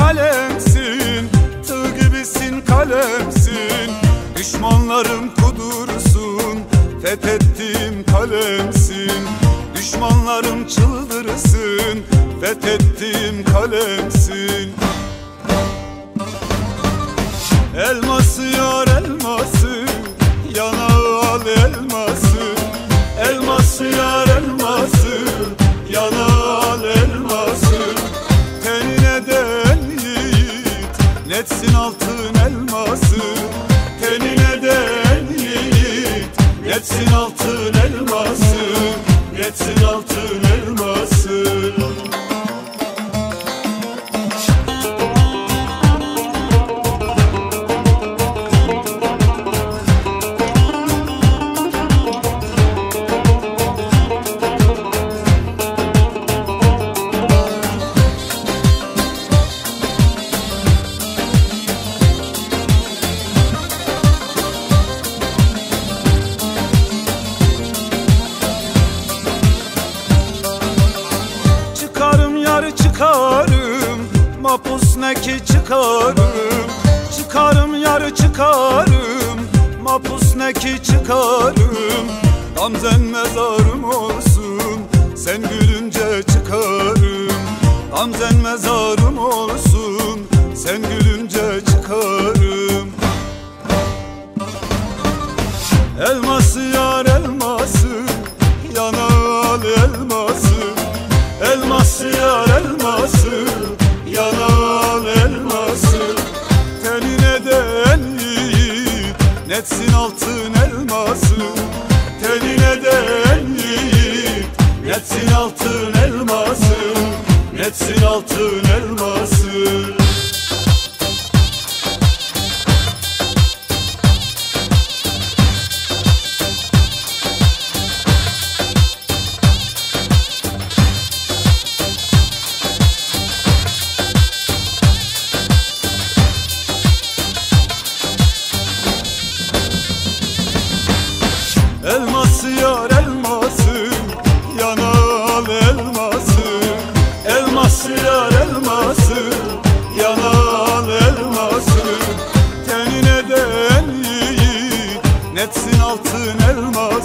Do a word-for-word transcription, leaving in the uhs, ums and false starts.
kalemsin, tığ gibisin kalemsin. Düşmanlarım kudursun, fethettiğim kalemsin. Düşmanlarım çıldırsın, fethettiğim kalemsin. Elması yar elması, yanağı al elması. Elması yar elması, yanağı al elması. Tenine değen yiğit, netsin altın elması. Tenine değen yiğit, netsin altın elması. Netsin altın elması. Çıkarım, mapus ne ki çıkarım. Çıkarım yarı çıkarım, mapus ne ki çıkarım. Gamzen mezarım olsun, sen gülünce çıkarım. Gamzen mezarım olsun, sen gülünce çıkarım. Elması yar elması, yanağı al elması. Elması yar elması, yanağı al elması. Tenine değen yiğit, netsin altın elması. Tenine değen yiğit, netsin altın elması. Netsin altın elması. Elması yar elması, yanağı al elması. Elması yar elması, yanağı al elması. Tenine değen yiğit, netsin altın elması.